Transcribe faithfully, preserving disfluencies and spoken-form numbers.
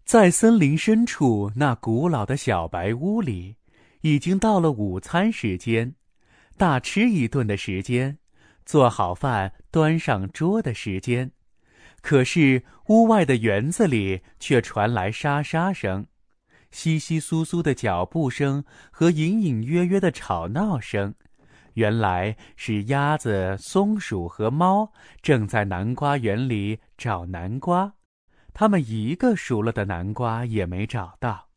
在森林深处那古老的小白屋里，已经到了午餐时间，大吃一顿的时间，做好饭端上桌的时间。可是屋外的园子里却传来沙沙声，窸窸窣窣的脚步声和隐隐约约的吵闹声。原来是鸭子、松鼠和猫正在南瓜园里找南瓜，它们一个熟了的南瓜也没找到。